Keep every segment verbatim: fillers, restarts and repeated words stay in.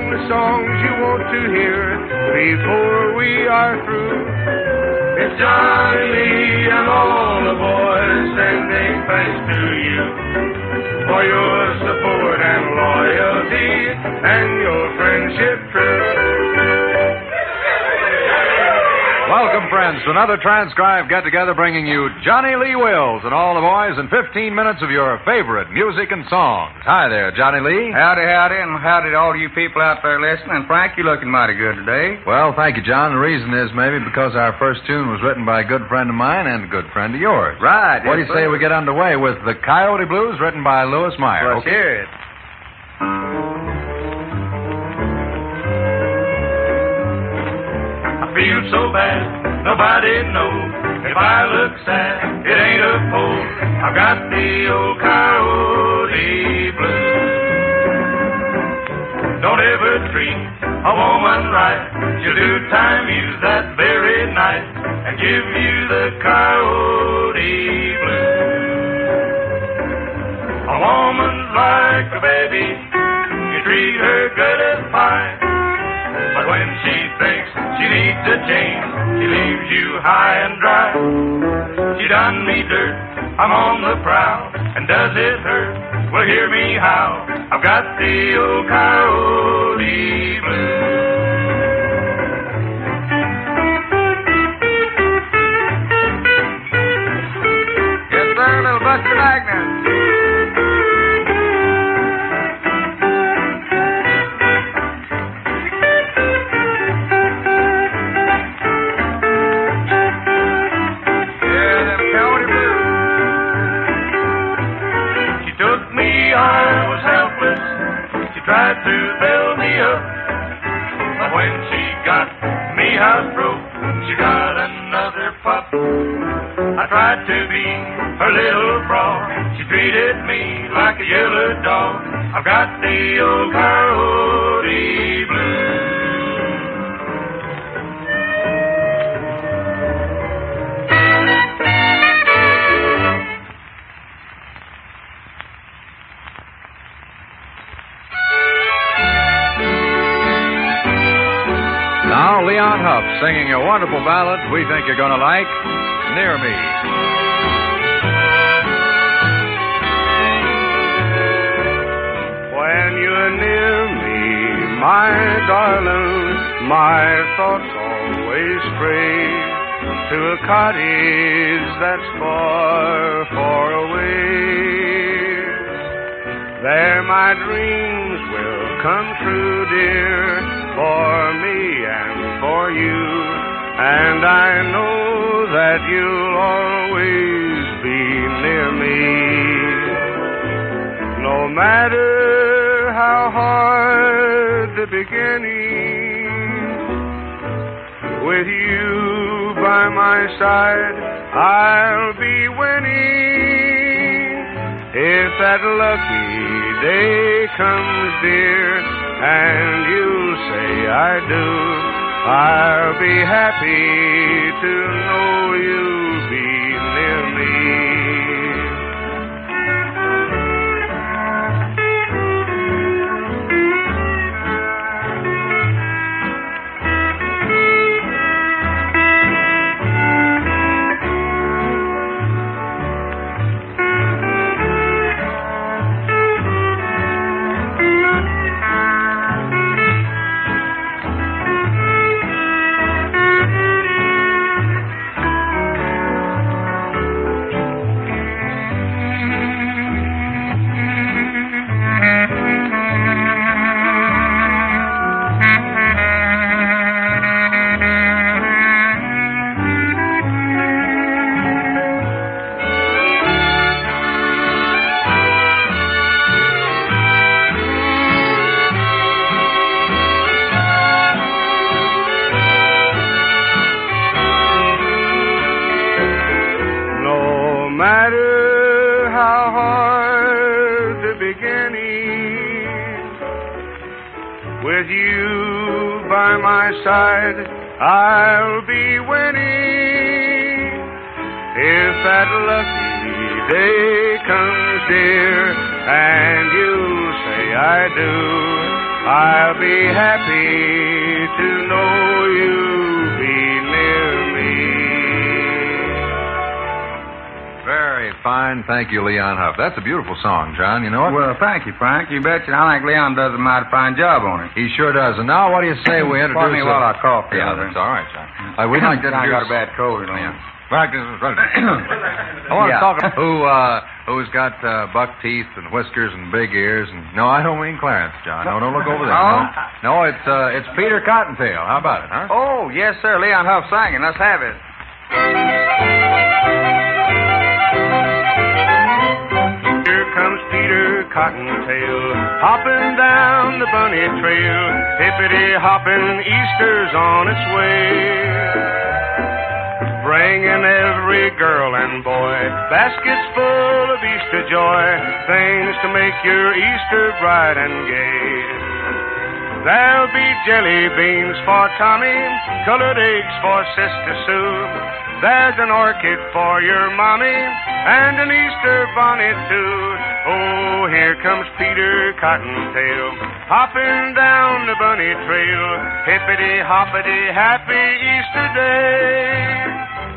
the songs you want to hear before we are through. It's Johnny Lee and all the boys sending thanks to you for your support and loyalty and your friendship true. Welcome, friends, to another transcribed get-together bringing you Johnny Lee Wills and all the boys in fifteen minutes of your favorite music and songs. Hi there, Johnny Lee. Howdy, howdy, and howdy to all you people out there listening. Frank, you're looking mighty good today. Well, thank you, John. The reason is maybe because our first tune was written by a good friend of mine and a good friend of yours. Right. What do you say we get underway with The Coyote Blues, written by Louis Meyer? Let's hear it. I feel so bad, nobody knows. If I look sad, it ain't a pose. I've got the old coyote blues. Don't ever treat a woman right. She'll do time, use that very night, and give you the coyote blues. A woman's like a baby. You treat her good as pie. But when she thinks she needs a change, she leaves you high and dry. She done me dirt, I'm on the prowl, and does it hurt? Well, hear me how. I've got the old coyote blues. Yes, sir, little Buster Wagner. Tried to build me up, but when she got me house broke, she got another pup. I tried to be her little broad, she treated me like a yellow dog. I've got the old coyote blues. Now, Leon Huff singing a wonderful ballad we think you're going to like, Near Me. When you're near me, my darling, my thoughts always stray to a cottage that's far, far away. There my dreams will come true, dear, for me and for you, and I know that you'll always be near me. No matter how hard the beginning, with you by my side, I'll be winning. If that lucky day comes, dear, and you'll say I do, I'll be happy to know you'll be near me. With you by my side, I'll be winning. If that lucky day comes, dear, and you say I do, I'll be happy to know you be near me. Very fine. Thank you, Leon Huff. That's a beautiful song, John. You know it? Well, thank you, Frank. You betcha. I think Leon does a mighty fine job on it. He sure does. And now, what do you say we introduce... Pardon me while I cough. Yeah, that's all right, John. Uh, we'd like to I introduce... got a bad cold, you know. Yeah. Right, this is right. I want to Yeah. talk about who, uh, who's got uh, buck teeth and whiskers and big ears. And no, I don't mean Clarence, John. No, don't look over there. Oh? No, no it's uh, it's Peter Cottontail. How about it, huh? Oh, yes, sir. Leon Huff singing. Let's have it. Here comes Peter Cottontail, hopping down the bunny trail. Hippity hopping, Easter's on its way. Bringing every girl and boy baskets full of Easter joy, things to make your Easter bright and gay. There'll be jelly beans for Tommy, colored eggs for Sister Sue. There's an orchid for your mommy, and an Easter bonnet too. Oh, here comes Peter Cottontail, hopping down the bunny trail. Hippity hoppity, happy Easter day.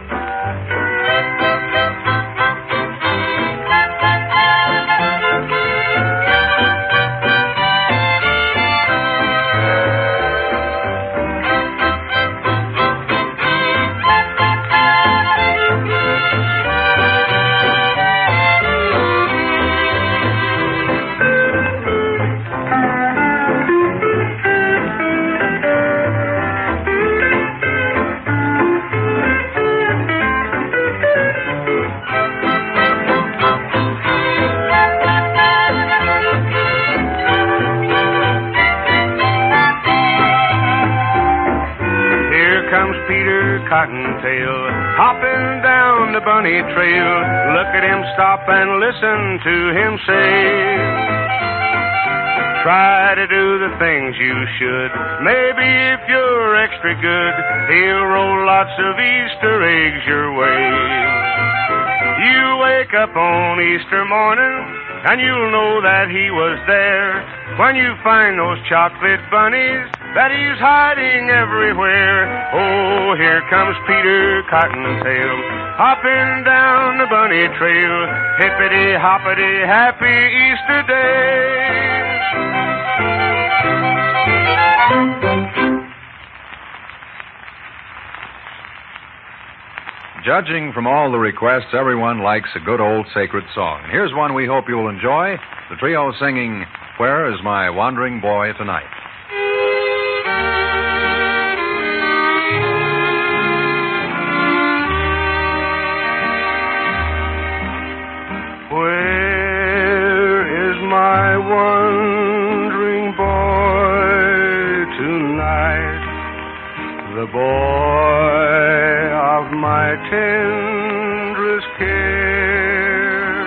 Cottontail, hopping down the bunny trail. Look at him stop and listen to him say, try to do the things you should. Maybe if you're extra good, he'll roll lots of Easter eggs your way. You wake up on Easter morning, and you'll know that he was there when you find those chocolate bunnies that he's hiding everywhere. Oh, here comes Peter Cottontail, hopping down the bunny trail. Hippity hoppity, happy Easter day. Judging from all the requests, everyone likes a good old sacred song. And here's one we hope you'll enjoy. The trio singing, Where is My Wandering Boy Tonight? Where is my wandering boy tonight? The boy of my tenderest care.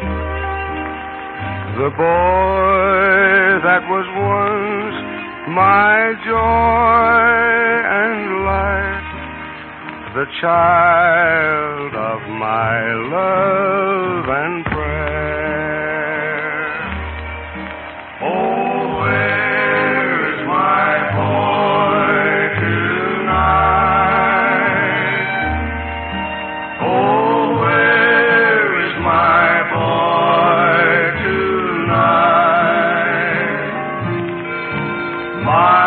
The boy that was once my joy and light. The child of my love and prayer. Oh, where is my boy tonight? Oh, where is my boy tonight? My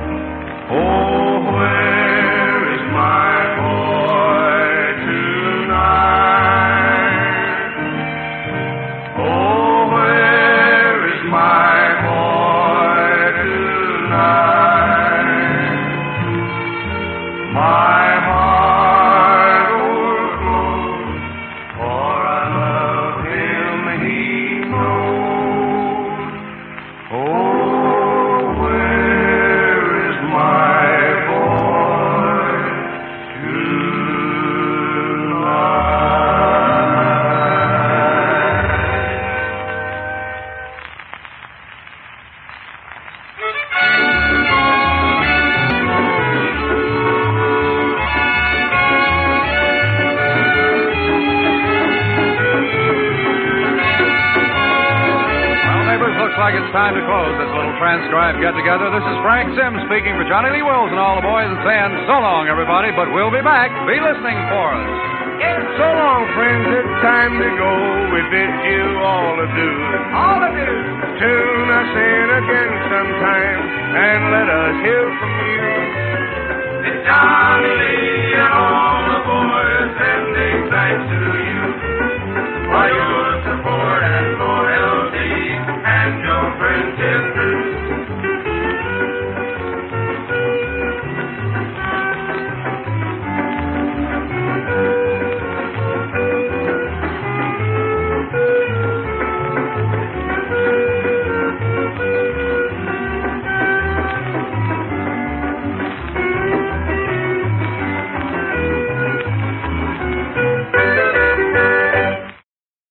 tonight. like it's time to close this little transcribed get-together. This is Frank Sims speaking for Johnny Lee Wills and all the boys and saying so long, everybody, but we'll be back. Be listening for us. So long, friends, it's time to go. We bid you all adieu. All of you. Tune us in again sometime and let us hear from you.